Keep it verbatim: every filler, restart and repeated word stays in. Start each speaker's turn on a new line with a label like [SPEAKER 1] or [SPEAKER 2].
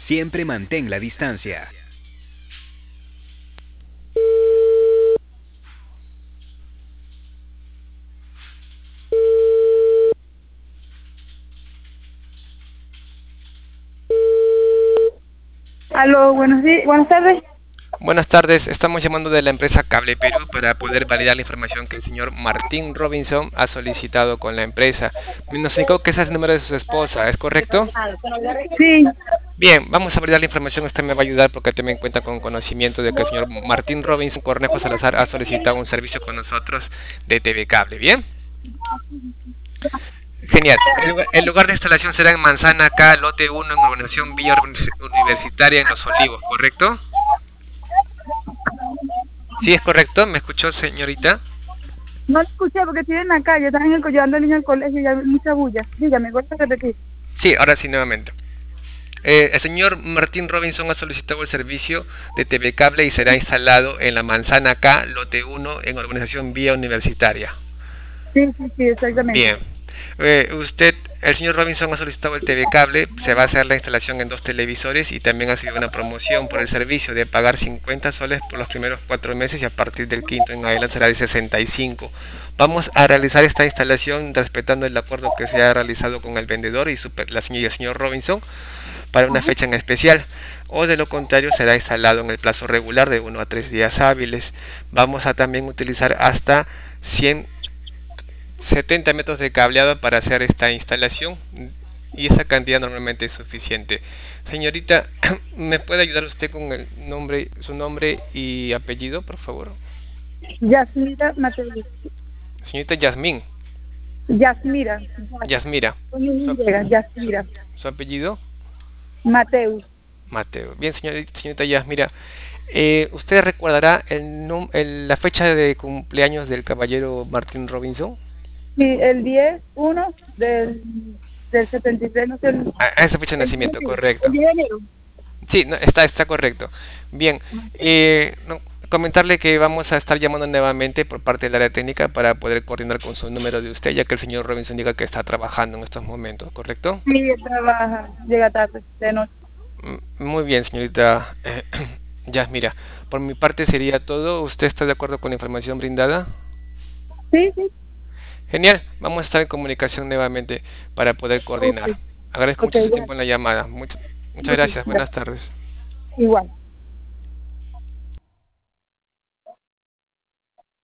[SPEAKER 1] Siempre mantén la distancia.
[SPEAKER 2] Aló, buenos días, buenas tardes.
[SPEAKER 3] Buenas tardes, estamos llamando de la empresa Cable Perú para poder validar la información que el señor Martín Robinson ha solicitado con la empresa. Nos indicó que ese es el número de su esposa, ¿es correcto?
[SPEAKER 2] Sí,
[SPEAKER 3] Bien, vamos a validar la información, usted me va a ayudar porque también cuenta con conocimiento de que el señor Martín Robinson Cornejo Salazar ha solicitado un servicio con nosotros de T V Cable, ¿bien? Genial. El lugar, el lugar de instalación será en Manzana K, lote uno, en urbanización Villa Universitaria en Los Olivos, ¿correcto? Sí, es correcto, ¿me escuchó, señorita?
[SPEAKER 2] no lo escuché porque estoy en la calle, están en el, llevando al niño al colegio y hay mucha bulla. Dígame, vuelve a repetir.
[SPEAKER 3] Sí, ahora sí, nuevamente. Eh, el señor Martín Robinson ha solicitado el servicio de T V Cable y será instalado en la Manzana K, lote uno, en organización Vía Universitaria.
[SPEAKER 2] Sí, sí, sí, exactamente.
[SPEAKER 3] Bien. Eh, usted, el señor Robinson ha solicitado el T V Cable, se va a hacer la instalación en dos televisores y también ha sido una promoción por el servicio de pagar cincuenta soles por los primeros cuatro meses y a partir del quinto en adelante será de sesenta y cinco. Vamos a realizar esta instalación respetando el acuerdo que se ha realizado con el vendedor y super, la señora y el señor Robinson para una fecha en especial, o de lo contrario será instalado en el plazo regular de uno a tres días hábiles. Vamos a también utilizar hasta cien setenta metros de cableado para hacer esta instalación y esa cantidad normalmente es suficiente. Señorita, ¿me puede ayudar usted con el nombre, su nombre y apellido, por favor?
[SPEAKER 2] Yasmira Mateo.
[SPEAKER 3] Señorita Yasmín,
[SPEAKER 2] Yasmira.
[SPEAKER 3] Yasmira,
[SPEAKER 2] Con una
[SPEAKER 3] su,
[SPEAKER 2] Y, Yasmira.
[SPEAKER 3] su apellido,
[SPEAKER 2] Mateo.
[SPEAKER 3] Mateo. Bien, señorita, señorita Yasmira, eh, ¿usted recordará el, num- el- la fecha de cumpleaños del caballero Martín Robinson?
[SPEAKER 2] Sí, el diez uno del, del setenta y tres, no sé, el,
[SPEAKER 3] A, a esa fecha de
[SPEAKER 2] el,
[SPEAKER 3] nacimiento,
[SPEAKER 2] el
[SPEAKER 3] correcto.
[SPEAKER 2] diez de enero.
[SPEAKER 3] Sí, no, está, está correcto. Bien, eh, no, comentarle que vamos a estar llamando nuevamente por parte del área técnica para poder coordinar con su número de usted, ya que el señor Robinson diga que está trabajando en estos momentos, ¿correcto?
[SPEAKER 2] Sí, él trabaja, llega tarde, de noche.
[SPEAKER 3] Mm, Muy bien, señorita. Eh, ya, mira, por mi parte sería todo. ¿Usted está de acuerdo con la información brindada?
[SPEAKER 2] Sí, sí,
[SPEAKER 3] Genial, vamos a estar en comunicación nuevamente para poder
[SPEAKER 2] ok,
[SPEAKER 3] coordinar. Agradezco
[SPEAKER 2] ok,
[SPEAKER 3] mucho su tiempo
[SPEAKER 2] gracias.
[SPEAKER 3] en la llamada. Much- muchas
[SPEAKER 2] Ok,
[SPEAKER 3] gracias, buenas
[SPEAKER 2] gracias.
[SPEAKER 3] tardes.
[SPEAKER 2] Igual.